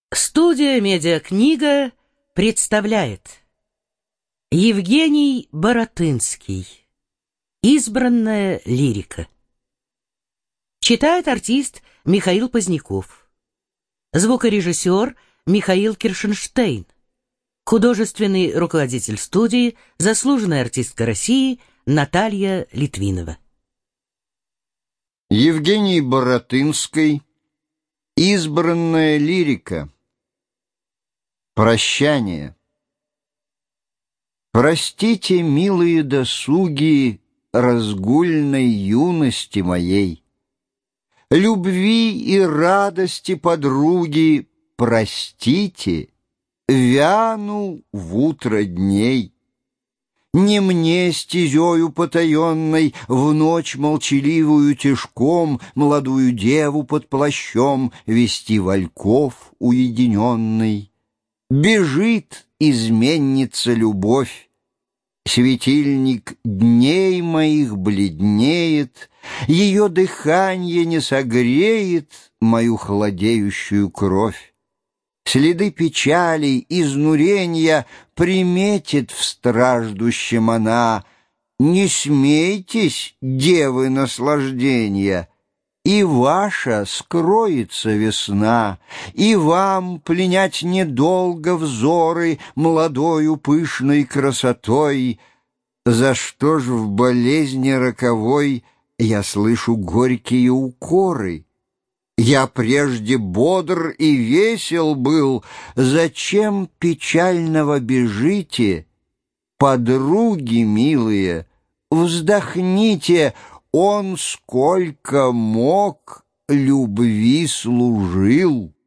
Студия «Медиакнига» представляет Евгений Баратынский. Избранная лирика. Читает артист Михаил Поздняков. Звукорежиссер Михаил Киршенштейн. Художественный руководитель студии, заслуженная артистка России Наталья Литвинова. Евгений Баратынский. Избранная лирика. Прощание. Простите, милые досуги разгульной юности моей, любви и радости подруги, простите, вяну в утро дней. Не мне стезею потаенной в ночь молчаливую тишком молодую деву под плащом вести вальков уединенный. Бежит изменница любовь, светильник дней моих бледнеет, ее дыхание не согреет мою холодеющую кровь. Следы печали, изнурения приметит в страждущем она. Не смейтесь, девы наслаждения, и ваша скроется весна, и вам пленять недолго взоры молодою пышной красотой. За что ж в болезни роковой я слышу горькие укоры? Я прежде бодр и весел был, зачем печального бежите? Подруги милые, вздохните, он сколько мог любви служил.